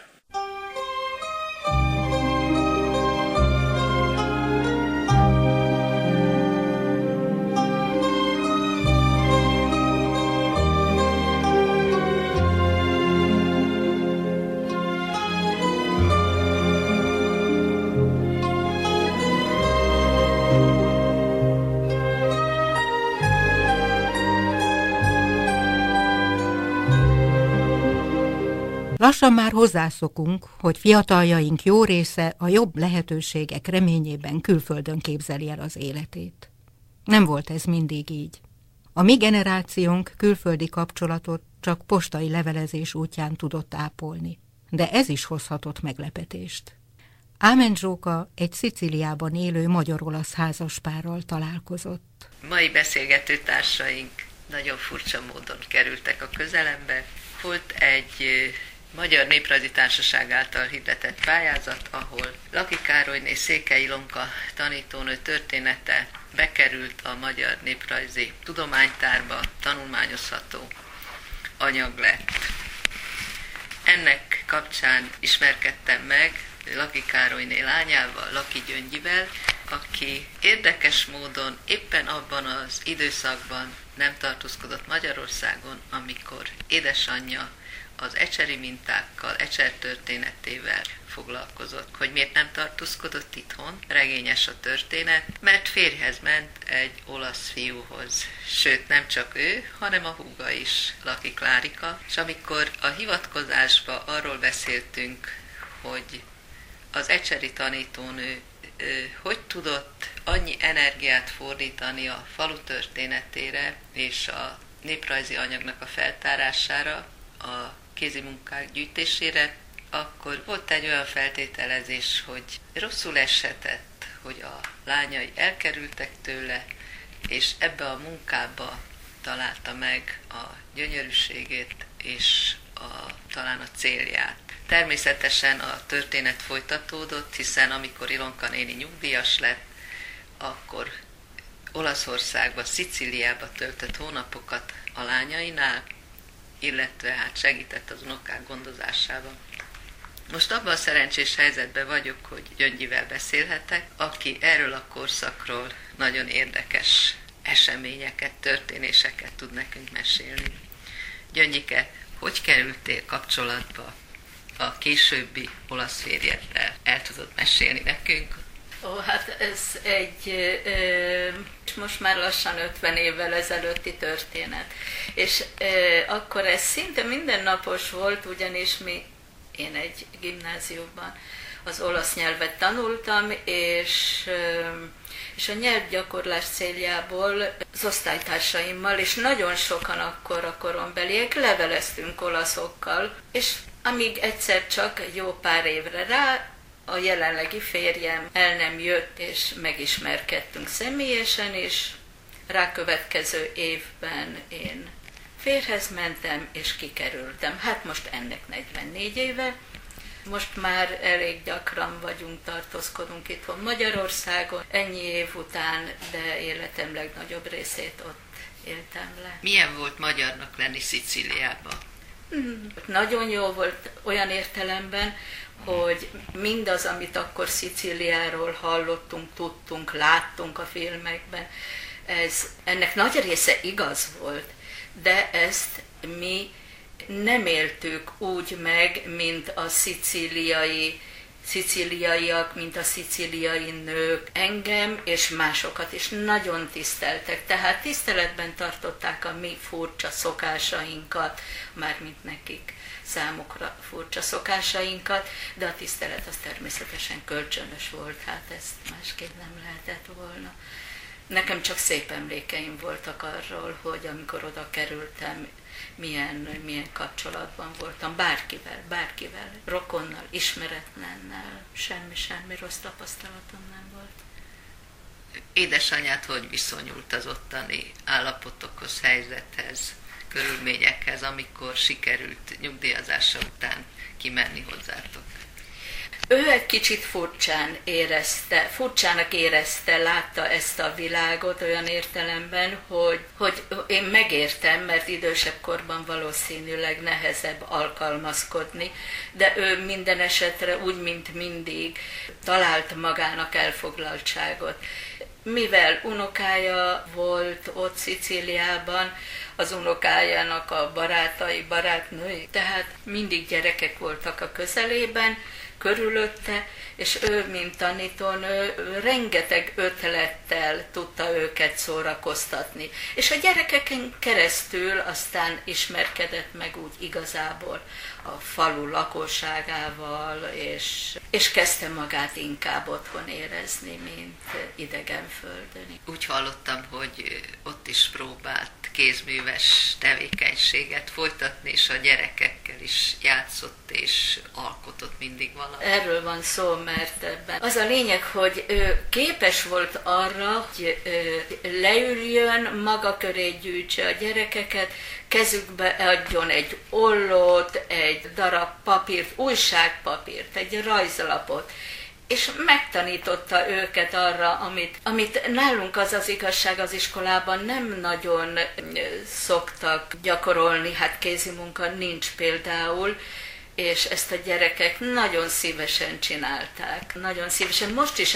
Lassan már hozzászokunk, hogy fiataljaink jó része a jobb lehetőségek reményében külföldön képzeli el az életét. Nem volt ez mindig így. A mi generációnk külföldi kapcsolatot csak postai levelezés útján tudott ápolni. De ez is hozhatott meglepetést. Ámen Zsóka egy Szicíliában élő magyar-olasz házaspárral találkozott. Mai beszélgető társaink nagyon furcsa módon kerültek a közelembe. Volt egy Magyar Néprajzi Társaság által hirdetett pályázat, ahol Laki Károlyné Székely Ilonka tanítónő története bekerült a Magyar Néprajzi Tudománytárba, tanulmányozható anyag lett. Ennek kapcsán ismerkedtem meg Laki Károlyné lányával, Laki Gyöngyivel, aki érdekes módon éppen abban az időszakban nem tartózkodott Magyarországon, amikor édesanyja az ecseri mintákkal, ecser történetével foglalkozott. Hogy miért nem tartózkodott itthon? Regényes a történet, mert férjhez ment egy olasz fiúhoz. Sőt, nem csak ő, hanem a húga is, Laki Klárika. És amikor a hivatkozásban arról beszéltünk, hogy az ecseri tanítónő hogy tudott annyi energiát fordítani a falu történetére és a néprajzi anyagnak a feltárására, a kézi munkák gyűjtésére, akkor volt egy olyan feltételezés, hogy rosszul esetett, hogy a lányai elkerültek tőle, és ebbe a munkába találta meg a gyönyörűségét és talán a célját. Természetesen a történet folytatódott, hiszen amikor Ilonka néni nyugdíjas lett, akkor Olaszországba, Szicíliába töltött hónapokat a lányainál, illetve hát segített az unokák gondozásában. Most abban a szerencsés helyzetben vagyok, hogy Gyöngyivel beszélhetek, aki erről a korszakról nagyon érdekes eseményeket, történéseket tud nekünk mesélni. Gyöngyike, hogy kerültél kapcsolatba a későbbi olasz férjeddel? El tudod mesélni nekünk? Hát ez egy most már lassan 50 évvel ezelőtti történet. És akkor ez szinte mindennapos volt, ugyanis én egy gimnáziumban az olasz nyelvet tanultam, és a nyelvgyakorlás céljából az osztálytársaimmal, és nagyon sokan akkor a korombeliek leveleztünk olaszokkal, és amíg egyszer csak egy jó pár évre rá a jelenlegi férjem el nem jött, és megismerkedtünk személyesen, és rákövetkező évben én férjhez mentem, és kikerültem. Hát most ennek 44 éve. Most már elég gyakran tartózkodunk itthon Magyarországon, ennyi év után, de életem legnagyobb részét ott éltem le. Milyen volt magyarnak lenni Szicíliában? Nagyon jó volt olyan értelemben, hogy mindaz, amit akkor Szicíliáról hallottunk, tudtunk, láttunk a filmekben, ennek nagy része igaz volt, de ezt mi nem éltük úgy meg, mint a szicíliaiak, mint a szicíliai nők. Engem és másokat is nagyon tiszteltek, tehát tiszteletben tartották a mi furcsa szokásainkat, mármint nekik számukra furcsa szokásainkat, de a tisztelet az természetesen kölcsönös volt, hát ezt másképp nem lehetett volna. Nekem csak szép emlékeim voltak arról, hogy amikor oda kerültem, milyen kapcsolatban voltam, bárkivel, rokonnal, ismeretlennel, semmi rossz tapasztalatom nem volt. Édesanyád hogy viszonyult az ottani állapotokhoz, helyzethez, körülményekhez, amikor sikerült nyugdíjazása után kimenni hozzátok? Ő egy kicsit furcsának érezte, látta ezt a világot olyan értelemben, hogy én megértem, mert idősebb korban valószínűleg nehezebb alkalmazkodni, de ő minden esetre úgy, mint mindig talált magának elfoglaltságot. Mivel unokája volt ott Szicíliában, az unokájának a barátnői, tehát mindig gyerekek voltak a közelében, körülötte, és ő, mint tanítónő, rengeteg ötlettel tudta őket szórakoztatni. És a gyerekeken keresztül aztán ismerkedett meg úgy igazából a falu lakosságával, és kezdte magát inkább otthon érezni, mint idegenföldön. Úgy hallottam, hogy ott is próbált kézműves tevékenységet folytatni, és a gyerekekkel is játszott és alkotott mindig valami. Erről van szó, mert ebben az a lényeg, hogy ő képes volt arra, hogy leüljön, maga köré gyűjtse a gyerekeket, kezükbe adjon egy ollót, egy darab papírt, újságpapírt, egy rajzlapot, és megtanította őket arra, amit nálunk az igazság az iskolában nem nagyon szoktak gyakorolni, hát kézimunka nincs például, és ezt a gyerekek nagyon szívesen csinálták. Nagyon szívesen. Most is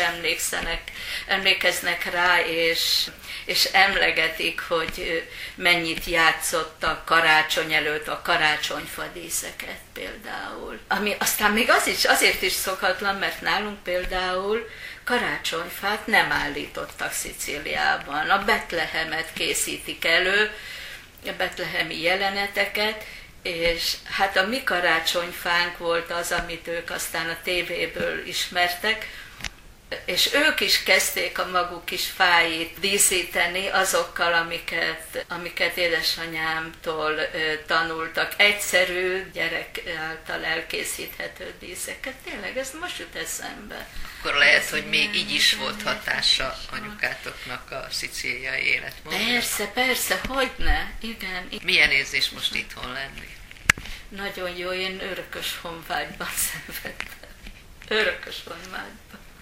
emlékeznek rá, és emlegetik, hogy mennyit játszottak karácsony előtt a karácsonyfadíszeket például. Ami aztán még azért is szokatlan, mert nálunk például karácsonyfát nem állítottak Szicíliában. A Betlehemet készítik elő, a betlehemi jeleneteket, és hát a mi karácsonyfánk volt az, amit ők aztán a tévéből ismertek, és ők is kezdték a maguk kis fáit díszíteni azokkal, amiket édesanyámtól tanultak. Egyszerű, gyerek által elkészíthető díszeket. Tényleg, ez most jut eszembe. Akkor lehet, hogy még így is volt hatása anyukátoknak a szicíliai életmódra. Persze, hogyne. Igen. Milyen érzés most itthon lenni? Nagyon jó, én örökös honvágyban szenvedtem. Örökös honvágyban.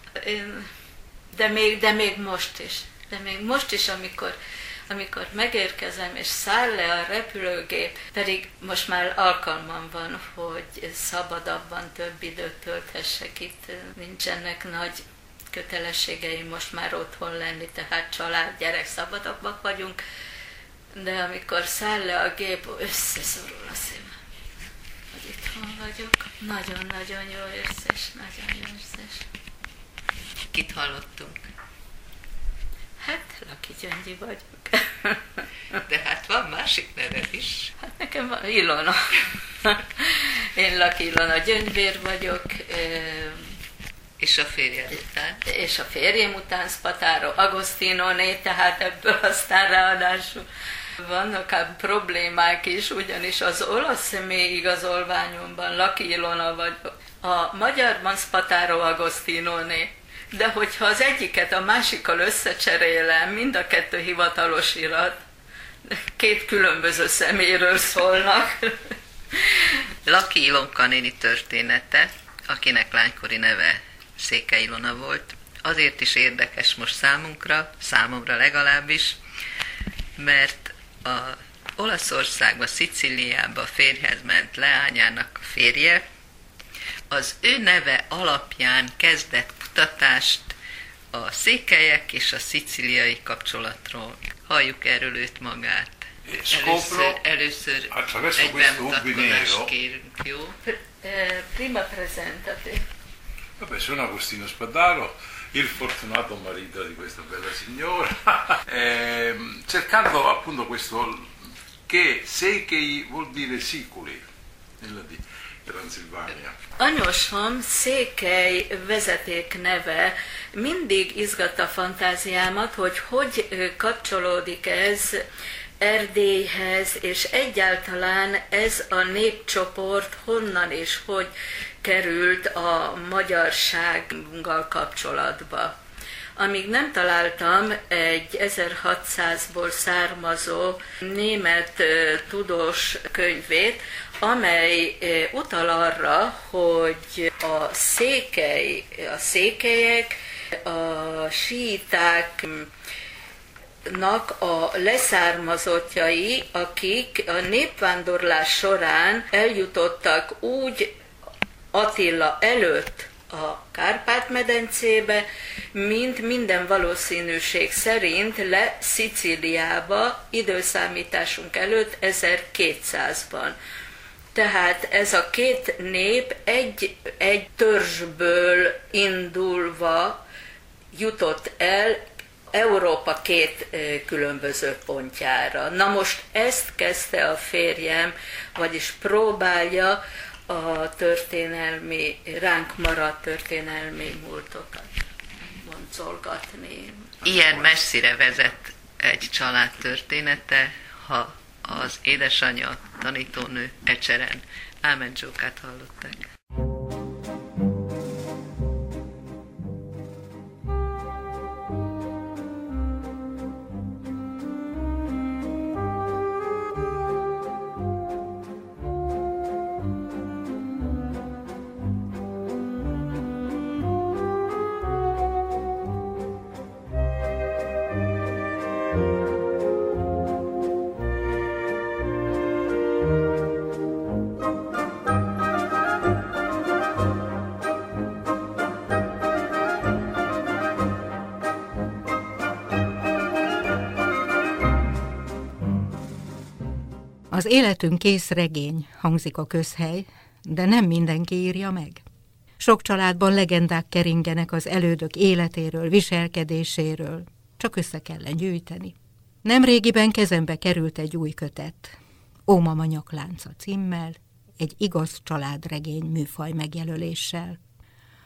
De még most is, amikor megérkezem, és száll le a repülőgép, pedig most már alkalmam van, hogy szabadabban több időt tölthessek itt, nincsenek nagy kötelességeim most már otthon lenni, tehát család, gyerek, szabadabbak vagyunk, de amikor száll le a gép, összeszorul a szívem, hogy itthon vagyok. Nagyon-nagyon jó érzés, nagyon jó érzés. Kit hallottunk? Hát, Laki Gyöngyi vagyok. De hát van másik neved is. Hát nekem van Ilona. Én Laki Ilona Gyöngyvér vagyok. És a férjem után? És a férjem után Spataro Agostinoné, tehát ebből aztán ráadásul vannak ám problémák is, ugyanis az olasz személyigazolványomban Laki Ilona vagyok. A magyarban Spataro Agostinoné. De hogyha az egyiket a másikkal összecserélem, mind a kettő hivatalos irat, két különböző személyről szólnak. Laki Ilonka néni története, akinek lánykori neve Székely Ilona volt, azért is érdekes most számomra legalábbis, mert Olaszországba, Szicíliába férjhez ment leányának a férje, az ő neve alapján kezdett kutatást a székelyek és a szicíliai kapcsolatról. Halljuk erről őt magát. Először egy bemutatkozást kérünk, jó? Prima presentate. Vabbè, sono Agostino Spadaro, il fortunato marito di questa bella signora, cercando appunto questo che Székely vuol dire siculi nella Transilvania. Anyósom Székely vezeték neve mindig izgatta a fantáziámat, hogy kapcsolódik ez Erdélyhez, és egyáltalán ez a népcsoport honnan és hogy került a magyarsággal kapcsolatba. Amíg nem találtam egy 1600-ból származó német tudós könyvét, amely utal arra, hogy a székelyek, a síitáknak a leszármazottjai, akik a népvándorlás során eljutottak úgy Attila előtt a Kárpát-medencébe, mint minden valószínűség szerint le Szicíliába időszámításunk előtt 1200-ban. Tehát ez a két nép egy törzsből indulva jutott el Európa két különböző pontjára. Na most ezt kezdte a férjem, vagyis próbálja a ránk maradt történelmi múltokat boncolgatni. Ilyen messzire vezet egy család története, ha az édesanyja, tanítónő Ecseren Ámen Csókát hallották. Az életünk kész regény, hangzik a közhely, de nem mindenki írja meg. Sok családban legendák keringenek az elődök életéről, viselkedéséről, csak össze kellene gyűjteni. Nemrégiben kezembe került egy új kötet, Ó Mama nyaklánca címmel, egy igaz családregény műfaj megjelöléssel.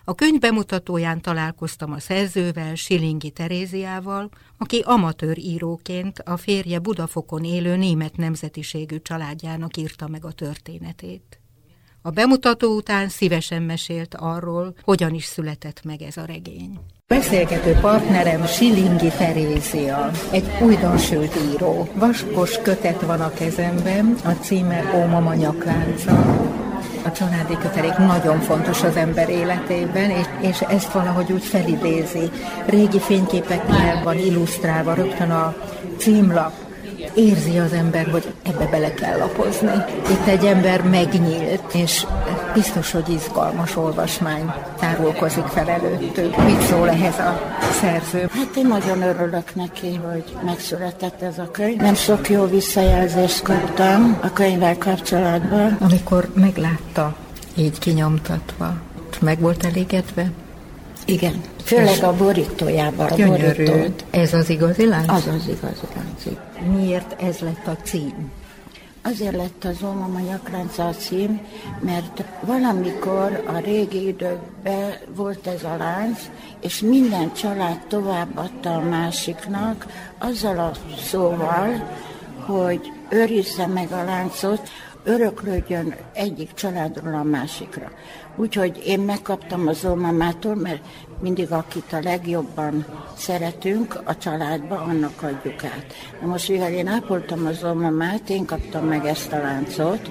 A könyv bemutatóján találkoztam a szerzővel, Silingi Teréziával, aki amatőr íróként a férje Budafokon élő német nemzetiségű családjának írta meg a történetét. A bemutató után szívesen mesélt arról, hogyan is született meg ez a regény. Beszélgető partnerem Silingi Terézia, egy újdonsült író. Vaskos kötet van a kezemben, a címe Ó Mama nyaklánca. A családi kötelék nagyon fontos az ember életében, és ezt valahogy úgy felidézi. Régi fényképekkel van illusztrálva, rögtön a címlap. Érzi az ember, hogy ebbe bele kell lapozni. Itt egy ember megnyílt, és biztos, hogy izgalmas olvasmány tárulkozik fel előttük. Mit szól ehhez a szerző? Hát én nagyon örülök neki, hogy megszületett ez a könyv. Nem sok jó visszajelzést kaptam a könyvvel kapcsolatban. Amikor meglátta, így kinyomtatva, meg volt elégedve? Igen, főleg a borítójában. Gyönyörű. Ez az igazi lánc? Az az igazi lánc. Miért ez lett a cím? Azért lett az Ó Mama nyaklánca a cím, mert valamikor a régi időkben volt ez a lánc, és minden család továbbadta a másiknak azzal a szóval, hogy őrizze meg a láncot, öröklődjön egyik családról a másikra. Úgyhogy én megkaptam az Ó Mamától, mert mindig akit a legjobban szeretünk a családba, annak adjuk át. Na most, mivel én ápoltam az Ó Mamát, én kaptam meg ezt a láncot,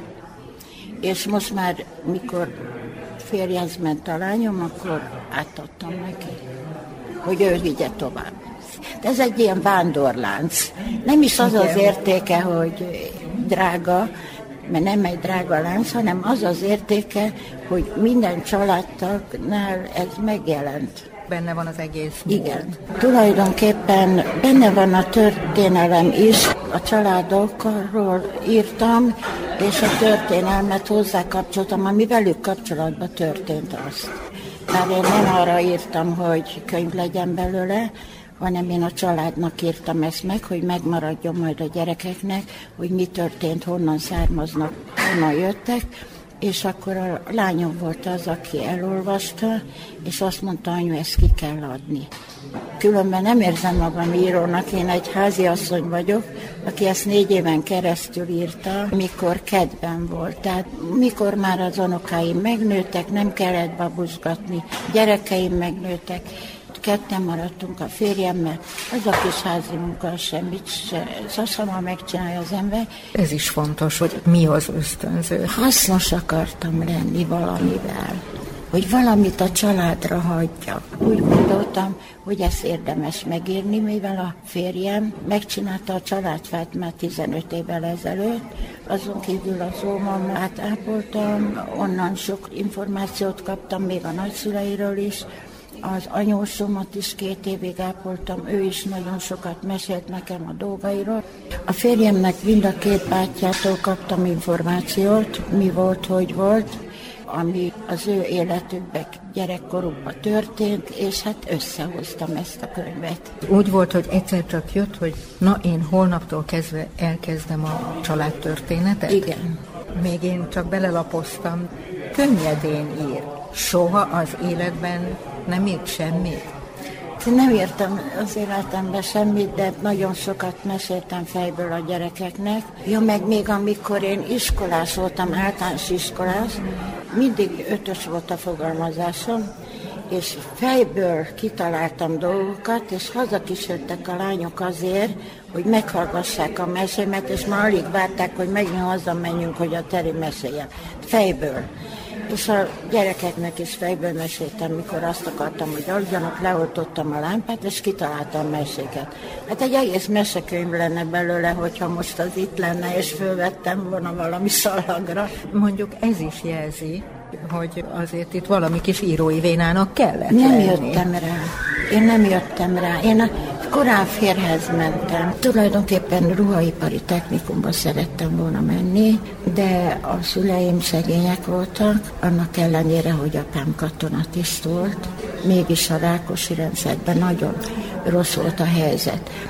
és most már, mikor férjhez ment a lányom, akkor átadtam neki, hogy ő vigye tovább. De ez egy ilyen vándorlánc. Nem is az az értéke, hogy drága, mert nem egy drága lánc, hanem az az értéke, hogy minden családtagnál ez megjelent. Benne van az egész mód. Igen. Tulajdonképpen benne van a történelem is. A családokról írtam, és a történelmet hozzákapcsoltam, ami velük kapcsolatban történt azt. Már én nem arra írtam, hogy könyv legyen belőle, hanem én a családnak írtam ezt meg, hogy megmaradjon majd a gyerekeknek, hogy mi történt, honnan származnak, honnan jöttek, és akkor a lányom volt az, aki elolvasta, és azt mondta, anyu, ezt ki kell adni. Különben nem érzem magam írónak, én egy háziasszony vagyok, aki ezt 4 éven keresztül írta, mikor kedvem volt. Tehát mikor már az unokáim megnőttek, nem kellett babusgatni, gyerekeim megnőttek, ketten maradtunk a férjemmel, az a kis házi munka semmit szóval megcsinálja az ember. Ez is fontos, hogy mi az ösztönző. Hasznos akartam lenni valamivel, hogy valamit a családra hagyjak. Úgy gondoltam, hogy ezt érdemes megírni, mivel a férjem megcsinálta a családfát már 15 évvel ezelőtt, azon kívül az Ó Mamát ápoltam, onnan sok információt kaptam, még a nagyszüleiről is, az anyósomat is 2 évig ápoltam, ő is nagyon sokat mesélt nekem a dolgairól. A férjemnek mind a 2 bátyjától kaptam információt, mi volt, hogy volt, ami az ő életükben, gyerekkorukban történt, és hát összehoztam ezt a könyvet. Úgy volt, hogy egyszer csak jött, hogy na, én holnaptól kezdve elkezdem a családtörténetet? Igen. Még én csak belelapoztam, könnyedén ír. Soha az életben nem írt semmit? Én nem írtam az életemben semmit, de nagyon sokat meséltem fejből a gyerekeknek. Ja, meg még amikor én iskolás voltam, általános iskolás, mindig 5-ös volt a fogalmazásom, és fejből kitaláltam dolgokat, és hazakísértek a lányok azért, hogy meghallgassák a mesémet, és már alig várták, hogy megint hazamenjünk, hogy a Teri meséljen. Fejből. És a gyerekeknek is fejből meséltem, mikor azt akartam, hogy aludjanak, leoltottam a lámpát, és kitaláltam meséket. Hát egy egész mesekönyv lenne belőle, hogyha most az itt lenne, és fölvettem volna valami szalagra. Mondjuk ez is jelzi, hogy azért itt valami kis írói vénának kellett nem lenni. Jöttem rá. Én nem jöttem rá. Én korán férhez mentem. Tulajdonképpen ruhaipari technikumba szerettem volna menni, de a szüleim szegények voltak, annak ellenére, hogy apám katonatiszt volt, mégis a Rákosi rendszerben nagyon rossz volt a helyzet.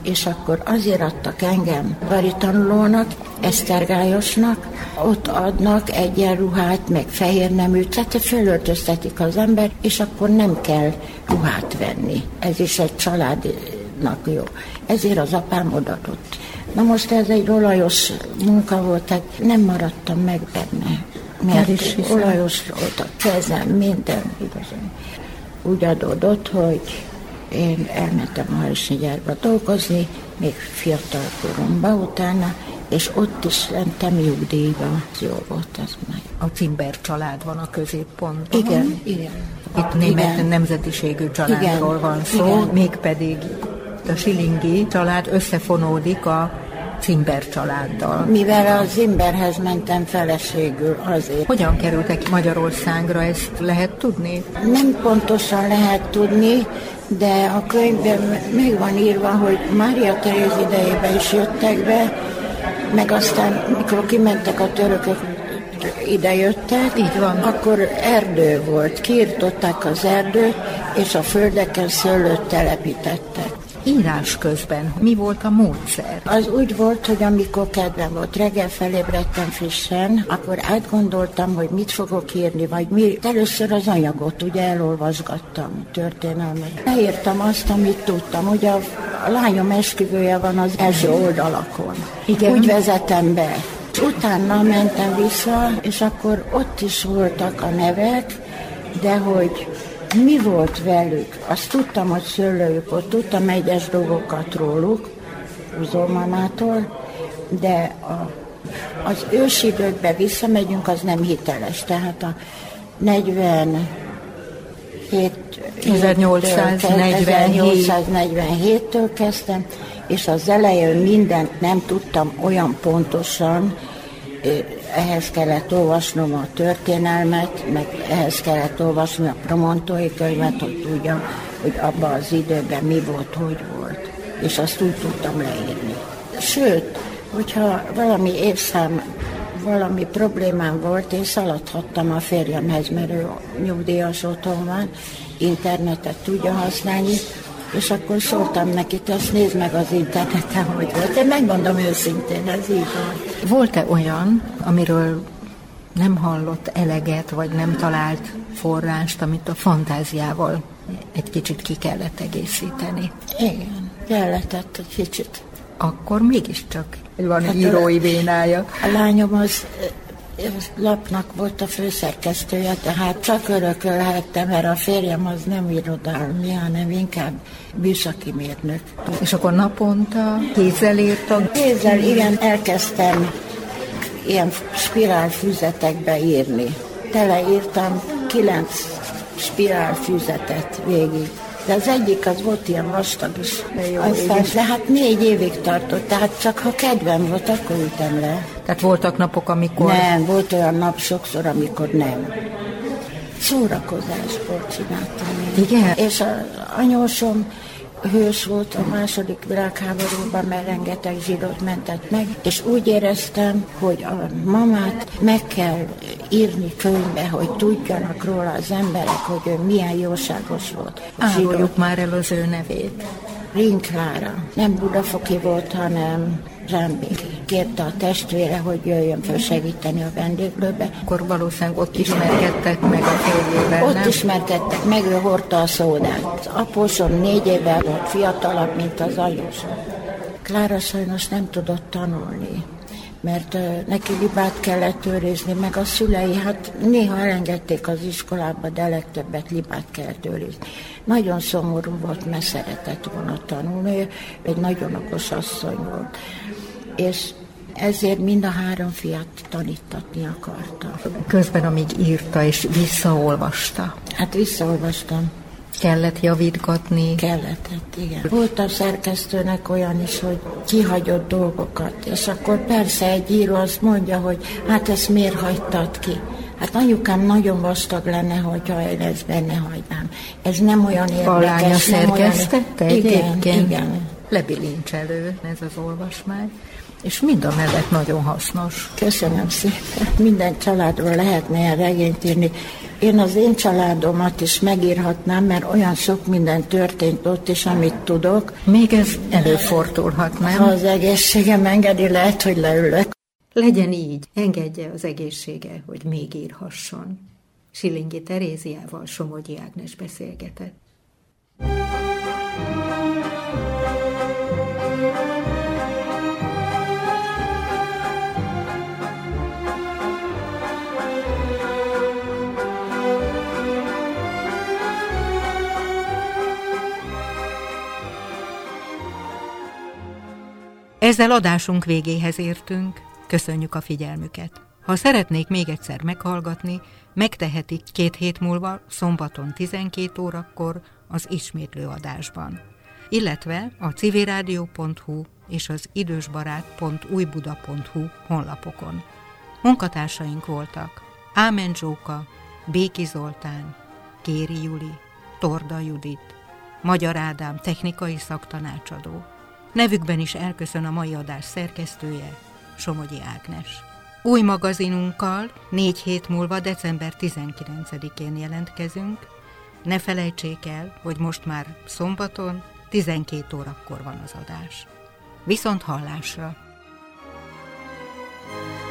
és akkor azért adtak engem baritanulónak, esztergályosnak, ott adnak egyenruhát, meg fehér neműt, tehát fölöltöztetik az ember, és akkor nem kell ruhát venni. Ez is egy családnak jó. Ezért az apám odadott. Na most ez egy olajos munka volt, tehát nem maradtam meg benne. Mert olajos volt a kezem, minden igazán. Úgy adódott, hogy én elmentem a harisnyagyárba dolgozni, még fiatal koromban utána, és ott is mentem nyugdíjba. Jó volt ez meg. A Cimber család van a középpontban. Igen. Itt német nemzetiségű családról van szó, mégpedig a Schillingi család összefonódik a Cimber családdal. Mivel a Zimberhez mentem feleségül azért. Hogyan kerültek Magyarországra, ezt lehet tudni? Nem pontosan lehet tudni, de a könyvben meg van írva, hogy Mária Teréz idejében is jöttek be, meg aztán, mikor kimentek a törökök, ide jöttek, így van. Akkor erdő volt, kiirtották az erdőt, és a földeken szőlőt telepítettek. Írás közben mi volt a módszer? Az úgy volt, hogy amikor kedvem volt, reggel felébredtem frissen, akkor átgondoltam, hogy mit fogok írni, vagy mi. Először az anyagot, ugye elolvasgattam, történelmet. Leírtam azt, amit tudtam. Ugye a lányom esküvője van az első oldalakon. Igen. Úgy vezetem be. Utána mentem vissza, és akkor ott is voltak a nevek, de hogy mi volt velük? Azt tudtam, hogy szőlőjük volt, tudtam egyes dolgokat róluk, Uzolmamától, de az ősidőkbe visszamegyünk, az nem hiteles. Tehát a 1847-től kezdtem, és az elején mindent nem tudtam olyan pontosan, ehhez kellett olvasnom a történelmet, meg ehhez kellett olvasnom a Promontói könyvet, hogy tudjam, hogy abban az időben mi volt, hogy volt. És azt úgy tudtam leírni. Sőt, hogyha valami évszám, valami problémám volt, én szaladhattam a férjemhez, mert ő nyugdíjas otthon van, internetet tudja használni, és akkor szóltam neki, azt nézd meg az interneten, hogy volt. Én megmondom őszintén, ez így volt. Volt-e olyan, amiről nem hallott eleget, vagy nem talált forrást, amit a fantáziával egy kicsit ki kellett egészíteni? Igen, kellett egy kicsit. Akkor mégiscsak van írói vénája. A lányom az lapnak volt a főszerkesztője, tehát csak örökölhettem, mert a férjem az nem irodalmi, hanem inkább műszaki mérnök. És akkor naponta kézzel írtam? Kézzel, igen, elkezdtem ilyen spirálfüzetekbe írni. Teleírtam 9 spirálfüzetet végig. De az egyik az volt ilyen vastag is. Aztán, de hát 4 évig tartott, tehát csak ha kedvem volt, akkor ültem le. Tehát voltak napok, amikor... Nem, volt olyan nap sokszor, amikor nem. Szórakozásból csináltam én. Igen? És az anyósom hős volt a második világháborúban, mert rengeteg zsidót mentett meg, és úgy éreztem, hogy a mamát meg kell írni könyvbe, hogy tudjanak róla az emberek, hogy ő milyen jóságos volt. Áruljuk már el az ő nevét. Ring Klára. Nem budafoki volt, hanem Zsámbéki. Kérte a testvére, hogy jöjjön fel segíteni a vendéglőbe. Akkor valószínűleg ott ismerkedtek meg a férjével, ott nem? ismerkedtek meg, ő hordta a szódát. Az apósom 4 évvel volt fiatalabb, mint az anyósom. Klára sajnos nem tudott tanulni, mert neki libát kellett őrizni, meg a szülei, hát néha elengedték az iskolába, de legtöbbet libát kellett őrizni. Nagyon szomorú volt, mert szeretett volna tanulni, egy nagyon okos asszony volt. És ezért mind a 3 fiát tanítatni akarta. Közben, amíg írta és visszaolvasta. Hát visszaolvastam. Kellett javítgatni? Kellett, igen. Volt a szerkesztőnek olyan is, hogy kihagyott dolgokat, és akkor persze egy író azt mondja, hogy hát ezt miért hagytad ki? Hát anyukám nagyon vastag lenne, hogyha én ezt benne hagynám. Ez nem olyan érdekes. A lánya szerkesztette egyébként? Igen. Lebilincselő ez az olvasmány. És mind a mellett nagyon hasznos. Köszönöm szépen. Minden családról lehetne ilyen regényt írni. Én az én családomat is megírhatnám, mert olyan sok minden történt ott is, amit tudok. Még ez előfordulhat, nem? Ha az egészségem engedi, lehet, hogy leülök. Legyen így, engedje az egészsége, hogy még írhasson. Silingi Teréziával Somogyi Ágnes beszélgetett. Ezzel adásunk végéhez értünk, köszönjük a figyelmüket. Ha szeretnék még egyszer meghallgatni, megtehetik 2 hét múlva, szombaton 12 órakor az ismétlő adásban. Illetve a civilradio.hu és az idősbarát.újbuda.hu honlapokon. Munkatársaink voltak Ámen Zsóka, Béki Zoltán, Kéri Juli, Torda Judit, Magyar Ádám technikai szaktanácsadó. Nevükben is elköszön a mai adás szerkesztője, Somogyi Ágnes. Új magazinunkkal 4 hét múlva, december 19-én jelentkezünk. Ne felejtsék el, hogy most már szombaton 12 órakor van az adás. Viszont hallásra!